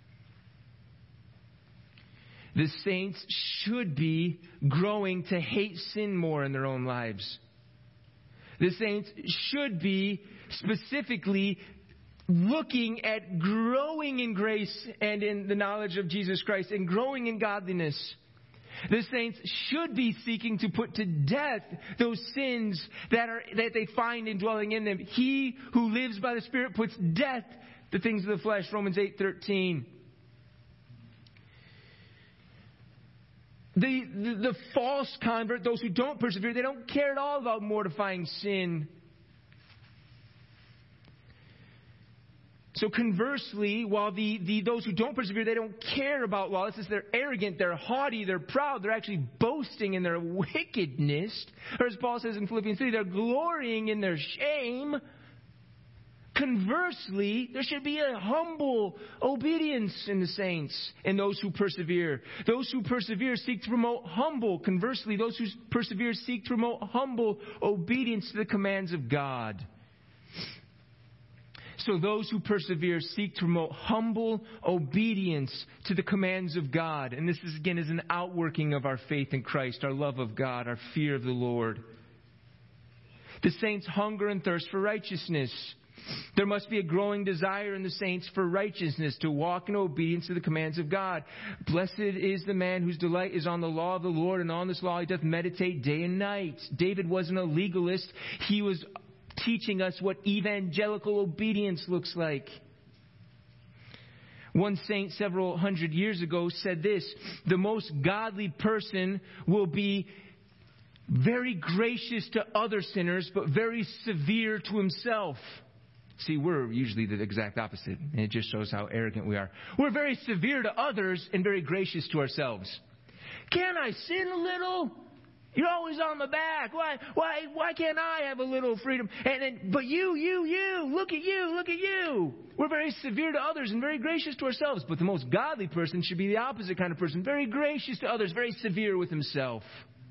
The saints should be growing to hate sin more in their own lives. The saints should be specifically looking at growing in grace and in the knowledge of Jesus Christ and growing in godliness. The saints should be seeking to put to death those sins that they find indwelling in them. He who lives by the Spirit puts death to things of the flesh. Romans 8:13. The false convert, those who don't persevere, they don't care at all about mortifying sin. So conversely, while those who don't persevere, they don't care about lawlessness, they're arrogant, they're haughty, they're proud, they're actually boasting in their wickedness. Or as Paul says in Philippians 3, they're glorying in their shame. Conversely, there should be a humble obedience in the saints and those who persevere. Those who persevere seek to promote humble. Conversely, those who persevere seek to promote humble obedience to the commands of God. So those who persevere seek to promote humble obedience to the commands of God. And this is an outworking of our faith in Christ, our love of God, our fear of the Lord. The saints hunger and thirst for righteousness. There must be a growing desire in the saints for righteousness, to walk in obedience to the commands of God. Blessed is the man whose delight is on the law of the Lord, and on this law he doth meditate day and night. David wasn't a legalist. He was teaching us what evangelical obedience looks like. One saint several hundred years ago said this: the most godly person will be very gracious to other sinners, but very severe to himself. See, we're usually the exact opposite, and it just shows how arrogant we are. We're very severe to others and very gracious to ourselves. Can I sin a little? You're always on my back. Why can't I have a little freedom? But you, look at you. We're very severe to others and very gracious to ourselves. But the most godly person should be the opposite kind of person. Very gracious to others, very severe with himself.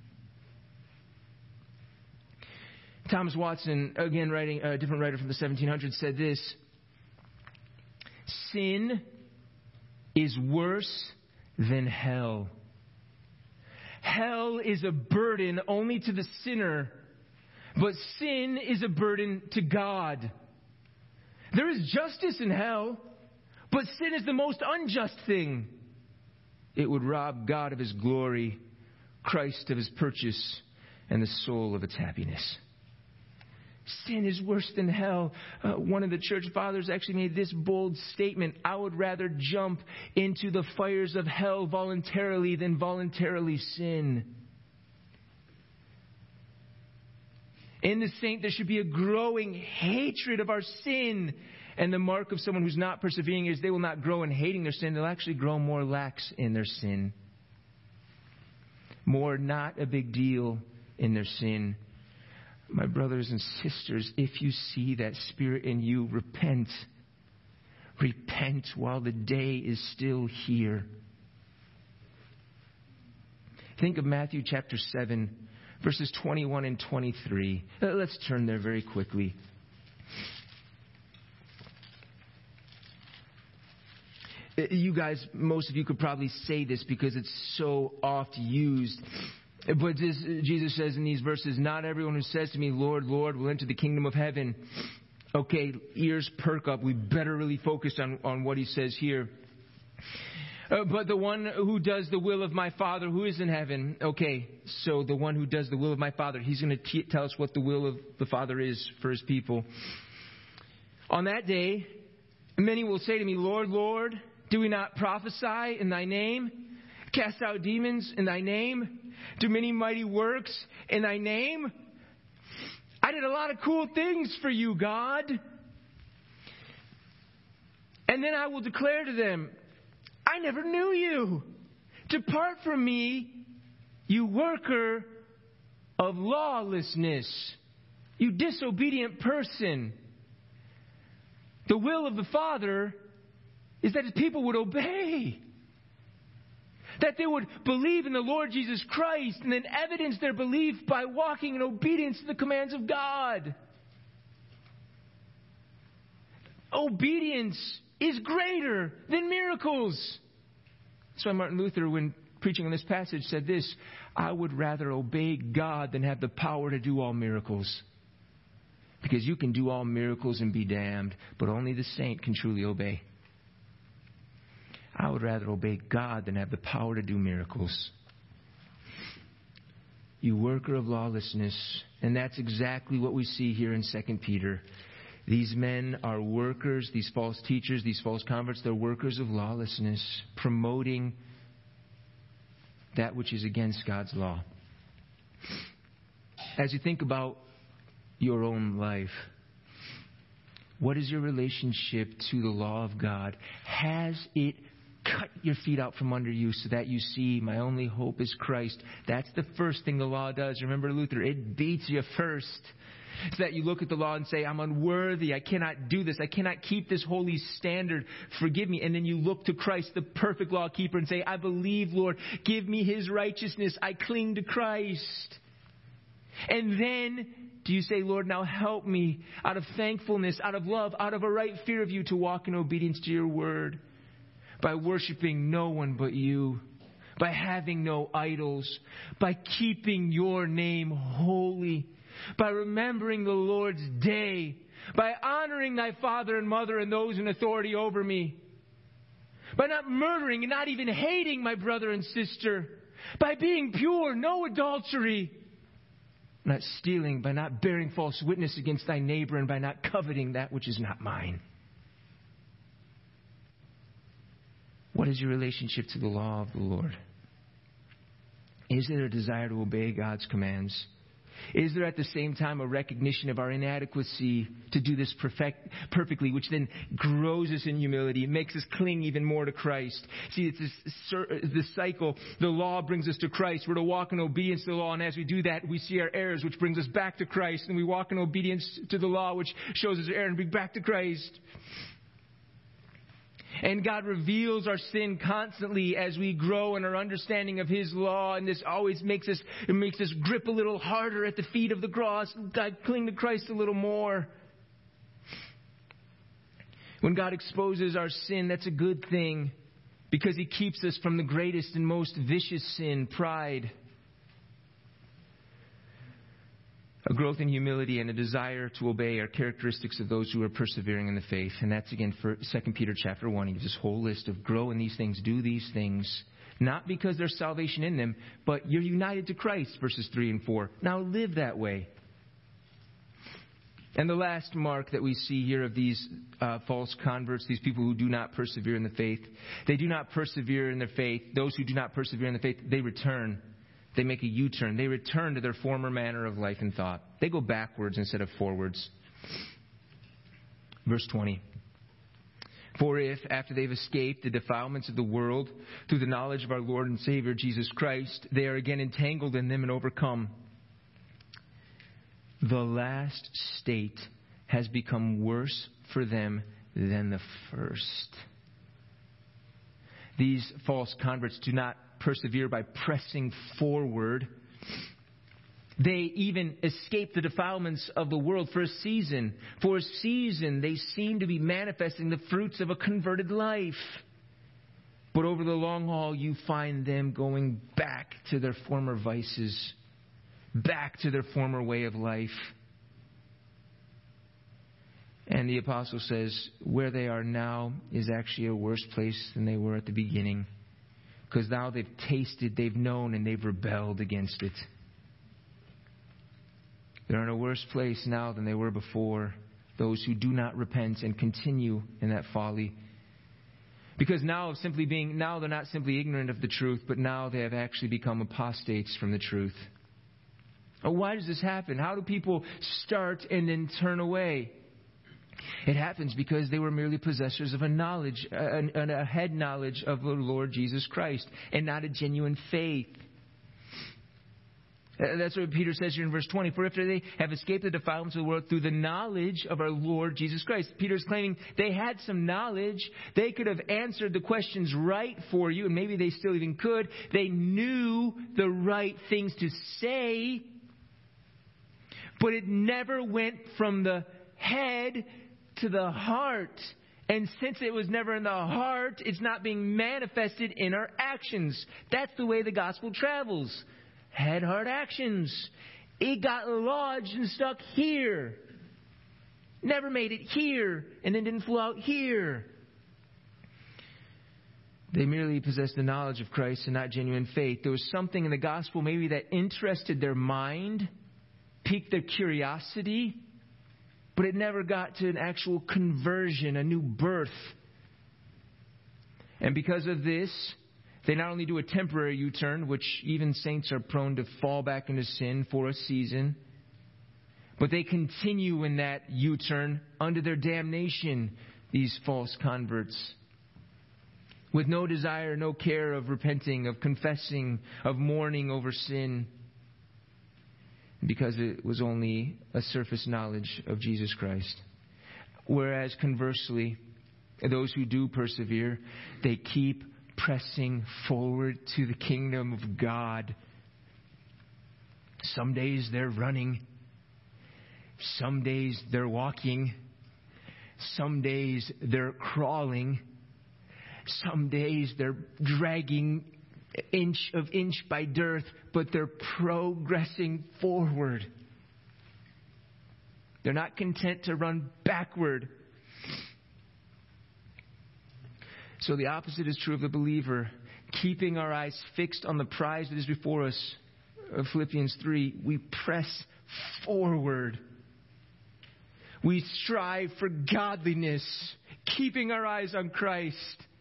Thomas Watson, again writing, a different writer from the 1700s, said this: sin is worse than hell. Hell is a burden only to the sinner, but sin is a burden to God. There is justice in hell, but sin is the most unjust thing. It would rob God of His glory, Christ of His purchase, and the soul of its happiness. Sin is worse than hell. One of the church fathers actually made this bold statement: I would rather jump into the fires of hell voluntarily than voluntarily sin. In the saint, there should be a growing hatred of our sin. And the mark of someone who's not persevering is they will not grow in hating their sin. They'll actually grow more lax in their sin. More not a big deal in their sin. My brothers and sisters, if you see that spirit in you, repent. Repent while the day is still here. Think of Matthew chapter 7, verses 21 and 23. Let's turn there very quickly. You guys, most of you could probably say this because it's so oft used. But Jesus says in these verses, not everyone who says to me, Lord, Lord, will enter the kingdom of heaven. Okay, ears perk up. We better really focus on what He says here. But the one who does the will of my Father who is in heaven. Okay, so the one who does the will of my Father, He's going to tell us what the will of the Father is for His people. On that day, many will say to me, Lord, Lord, do we not prophesy in Thy name? Cast out demons in Thy name? Do many mighty works in Thy name? I did a lot of cool things for you, God. And then I will declare to them, I never knew you. Depart from me, you worker of lawlessness. You disobedient person. The will of the Father is that His people would obey. That they would believe in the Lord Jesus Christ and then evidence their belief by walking in obedience to the commands of God. Obedience is greater than miracles. That's why Martin Luther, when preaching on this passage, said this: I would rather obey God than have the power to do all miracles. Because you can do all miracles and be damned, but only the saint can truly obey. I would rather obey God than have the power to do miracles. You worker of lawlessness. And that's exactly what we see here in 2 Peter. These men are workers, these false teachers, these false converts, they're workers of lawlessness, promoting that which is against God's law. As you think about your own life, what is your relationship to the law of God? Has it cut your feet out from under you so that you see my only hope is Christ? That's the first thing the law does. Remember Luther, it beats you first. So that you look at the law and say, I'm unworthy. I cannot do this. I cannot keep this holy standard. Forgive me. And then you look to Christ, the perfect law keeper, and say, I believe, Lord. Give me His righteousness. I cling to Christ. And then do you say, Lord, now help me out of thankfulness, out of love, out of a right fear of You to walk in obedience to Your word, by worshiping no one but You, by having no idols, by keeping Your name holy, by remembering the Lord's day, by honoring thy father and mother and those in authority over me, by not murdering and not even hating my brother and sister, by being pure, no adultery, not stealing, by not bearing false witness against thy neighbor, and by not coveting that which is not mine. What is your relationship to the law of the Lord? Is there a desire to obey God's commands? Is there at the same time a recognition of our inadequacy to do this perfectly, which then grows us in humility, makes us cling even more to Christ? See, it's this cycle. The law brings us to Christ. We're to walk in obedience to the law, and as we do that, we see our errors, which brings us back to Christ, and we walk in obedience to the law, which shows us our error, and bring back to Christ. And God reveals our sin constantly as we grow in our understanding of His law. And this always makes us grip a little harder at the feet of the cross. God, cling to Christ a little more. When God exposes our sin, that's a good thing, because He keeps us from the greatest and most vicious sin, pride. A growth in humility and a desire to obey are characteristics of those who are persevering in the faith. And that's again for 2 Peter chapter 1. He gives this whole list of grow in these things, do these things. Not because there's salvation in them, but you're united to Christ, verses 3 and 4. Now live that way. And the last mark that we see here of these false converts, these people who do not persevere in the faith, they do not persevere in their faith. Those who do not persevere in the faith, they return. They make a U-turn. They return to their former manner of life and thought. They go backwards instead of forwards. Verse 20. For if, after they've escaped the defilements of the world through the knowledge of our Lord and Savior Jesus Christ, they are again entangled in them and overcome, the last state has become worse for them than the first. These false converts do not persevere by pressing forward. They even escape the defilements of the world for a season. For a season, they seem to be manifesting the fruits of a converted life. But over the long haul, you find them going back to their former vices, back to their former way of life. And the apostle says, where they are now is actually a worse place than they were at the beginning. Because now they've tasted, they've known, and they've rebelled against it. They're in a worse place now than they were before. Those who do not repent and continue in that folly. Because now they're not simply ignorant of the truth, but now they have actually become apostates from the truth. Oh, why does this happen? How do people start and then turn away? It happens because they were merely possessors of a head knowledge of the Lord Jesus Christ, and not a genuine faith. That's what Peter says here in verse 20. For if they have escaped the defilements of the world through the knowledge of our Lord Jesus Christ. Peter's claiming they had some knowledge. They could have answered the questions right for you, and maybe they still even could. They knew the right things to say, but it never went from the head to the heart. And since it was never in the heart, it's not being manifested in our actions. That's the way the gospel travels. Head, heart, actions. It got lodged and stuck here. Never made it here, and then didn't flow out here. They merely possessed the knowledge of Christ and not genuine faith. There was something in the gospel maybe that interested their mind, piqued their curiosity, but it never got to an actual conversion, a new birth. And because of this, they not only do a temporary U-turn, which even saints are prone to fall back into sin for a season, but they continue in that U-turn under their damnation, these false converts, with no desire, no care of repenting, of confessing, of mourning over sin, because it was only a surface knowledge of Jesus Christ. Whereas conversely, those who do persevere, they keep pressing forward to the kingdom of God. Some days they're running. Some days they're walking. Some days they're crawling. Some days they're dragging inch by dearth, but they're progressing forward. They're not content to run backward. So the opposite is true of the believer. Keeping our eyes fixed on the prize that is before us. Philippians 3, we press forward. We strive for godliness, keeping our eyes on Christ.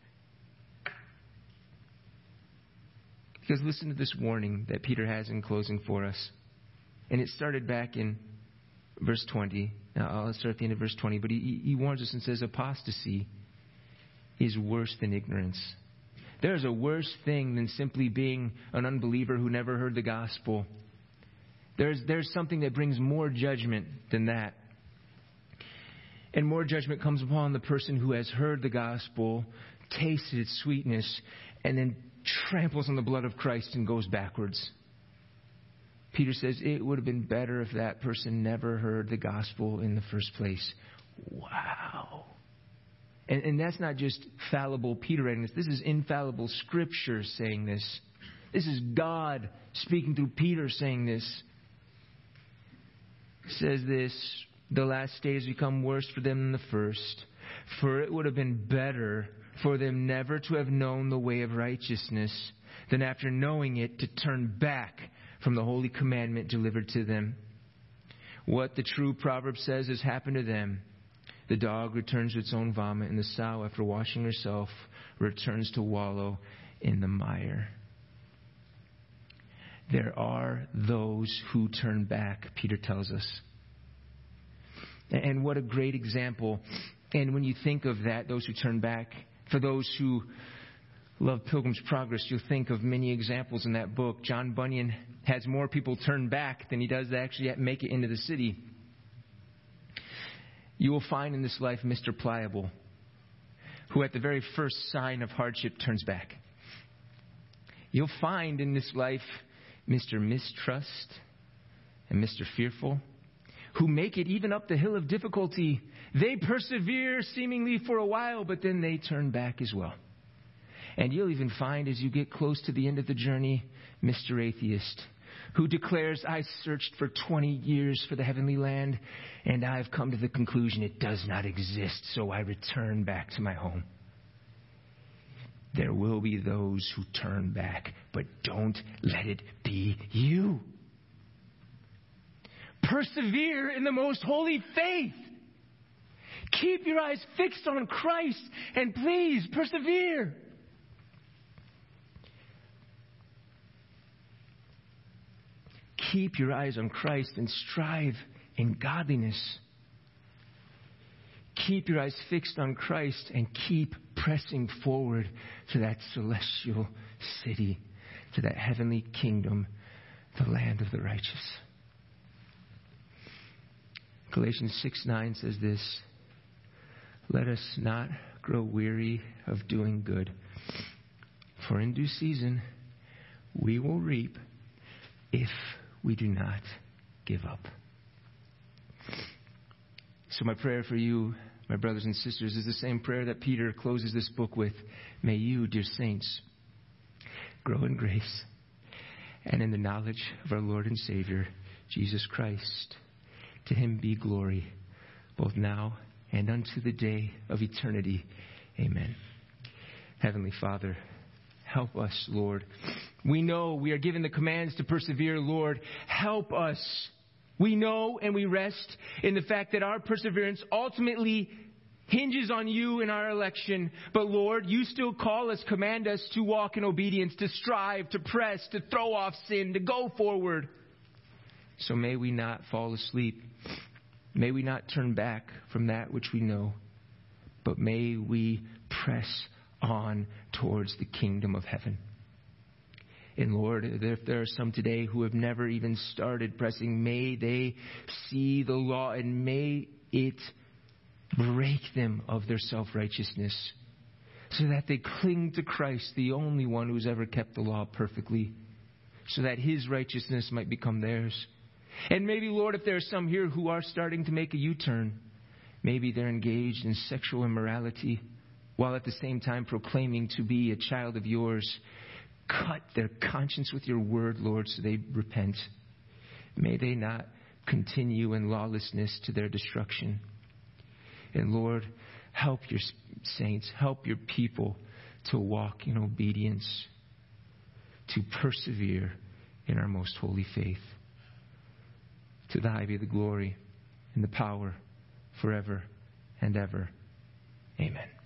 Because listen to this warning that Peter has in closing for us. And it started back in verse 20. Now, I'll start at the end of verse 20. But he warns us and says, apostasy is worse than ignorance. There is a worse thing than simply being an unbeliever who never heard the gospel. There's something that brings more judgment than that. And more judgment comes upon the person who has heard the gospel, tasted its sweetness, and then tramples on the blood of Christ and goes backwards. Peter says it would have been better if that person never heard the gospel in the first place. Wow. And that's not just fallible Peter writing this. This is infallible Scripture saying this. This is God speaking through Peter saying this. It says this, the last state has become worse for them than the first. For it would have been better for them never to have known the way of righteousness than after knowing it to turn back from the holy commandment delivered to them. What the true proverb says has happened to them. The dog returns to its own vomit, and the sow, after washing herself, returns to wallow in the mire. There are those who turn back, Peter tells us. And what a great example. And when you think of that, those who turn back, for those who love Pilgrim's Progress, you'll think of many examples in that book. John Bunyan has more people turn back than he does to actually make it into the city. You will find in this life Mr. Pliable, who at the very first sign of hardship turns back. You'll find in this life Mr. Mistrust and Mr. Fearful, who make it even up the hill of difficulty. They persevere seemingly for a while, but then they turn back as well. And you'll even find as you get close to the end of the journey, Mr. Atheist, who declares, I searched for 20 years for the heavenly land, and I've come to the conclusion it does not exist, so I return back to my home. There will be those who turn back, but don't let it be you. Persevere in the most holy faith. Keep your eyes fixed on Christ, and please persevere. Keep your eyes on Christ and strive in godliness. Keep your eyes fixed on Christ and keep pressing forward to that celestial city, to that heavenly kingdom the land of the righteous. Galatians 6:9 says this, let us not grow weary of doing good, for in due season we will reap if we do not give up. So my prayer for you, my brothers and sisters, is the same prayer that Peter closes this book with. May you, dear saints, grow in grace and in the knowledge of our Lord and Savior, Jesus Christ. To him be glory, both now and unto the day of eternity. Amen. Heavenly Father, help us, Lord. We know we are given the commands to persevere, Lord. Help us. We know and we rest in the fact that our perseverance ultimately hinges on you in our election. But Lord, you still call us, command us to walk in obedience, to strive, to press, to throw off sin, to go forward. So may we not fall asleep. May we not turn back from that which we know, but may we press on towards the kingdom of heaven. And Lord, if there are some today who have never even started pressing, may they see the law and may it break them of their self-righteousness so that they cling to Christ, the only one who's ever kept the law perfectly, so that his righteousness might become theirs. And maybe, Lord, if there are some here who are starting to make a U-turn, maybe they're engaged in sexual immorality while at the same time proclaiming to be a child of yours. Cut their conscience with your word, Lord, so they repent. May they not continue in lawlessness to their destruction. And Lord, help your saints, help your people to walk in obedience, to persevere in our most holy faith. To thy be the glory and the power forever and ever. Amen.